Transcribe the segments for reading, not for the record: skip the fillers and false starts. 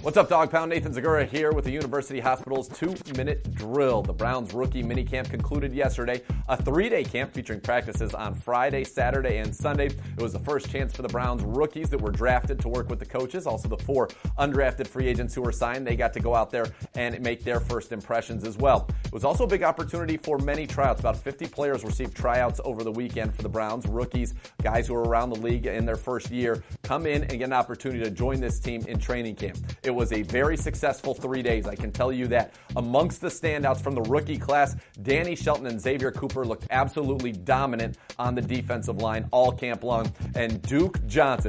What's up, Dog Pound? Nathan Zagura here with the University Hospital's 2-minute drill. The Browns rookie minicamp concluded yesterday, a 3-day camp featuring practices on Friday, Saturday, and Sunday. It was the first chance for the Browns rookies that were drafted to work with the coaches. Also, the 4 undrafted free agents who were signed, they got to go out there and make their first impressions as well. It was also a big opportunity for many tryouts. About 50 players received tryouts over the weekend for the Browns. Rookies, guys who are around the league in their first year, come in and get an opportunity to join this team in training camp. It was a very successful 3 days, I can tell you that. Amongst the standouts from the rookie class, Danny Shelton and Xavier Cooper looked absolutely dominant on the defensive line all camp long. And Duke Johnson,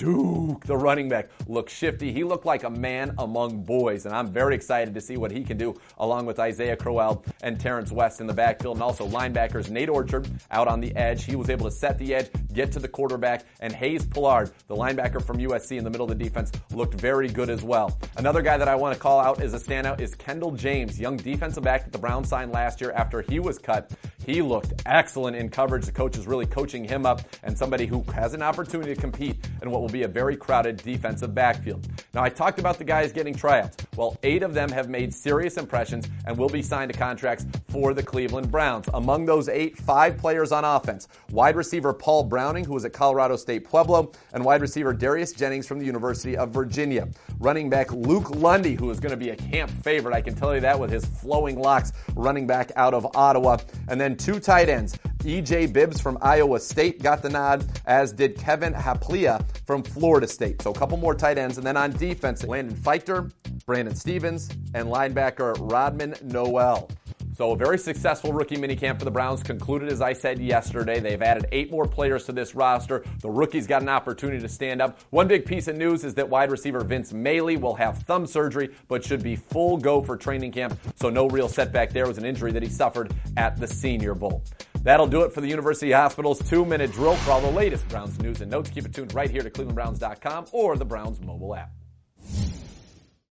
the running back, looked shifty. He looked like a man among boys, and I'm very excited to see what he can do along with Isaiah Crowell and Terrence West in the backfield. And also linebackers Nate Orchard out on the edge. He was able to set the edge, get to the quarterback, and Hayes Pillard, the linebacker from USC in the middle of the defense, looked very good as well. Another guy that I want to call out as a standout is Kendall James, young defensive back that the Browns signed last year after he was cut. He looked excellent in coverage. The coach is really coaching him up, and somebody who has an opportunity to compete in what will be a very crowded defensive backfield. Now, I talked about the guys getting tryouts. Well, 8 of them have made serious impressions and will be signed to contracts for the Cleveland Browns. Among those 8, 5 players on offense. Wide receiver Paul Browning, who was at Colorado State Pueblo, and wide receiver Darius Jennings from the University of Virginia. Running back Luke Lundy, who is going to be a camp favorite, I can tell you that, with his flowing locks, running back out of Ottawa. And then 2 tight ends. E.J. Bibbs from Iowa State got the nod, as did Kevin Haplia from Florida State. So a couple more tight ends. And then on defense, Landon Fichter, Brandon Stevens, and linebacker Rodman Noel. So a very successful rookie minicamp for the Browns concluded, as I said yesterday. They've added 8 more players to this roster. The rookies got an opportunity to stand up. One big piece of news is that wide receiver Vince Mailey will have thumb surgery, but should be full go for training camp. So no real setback there. It was an injury that he suffered at the Senior Bowl. That'll do it for the University Hospital's 2-minute drill. For all the latest Browns news and notes, keep it tuned right here to clevelandbrowns.com or the Browns mobile app.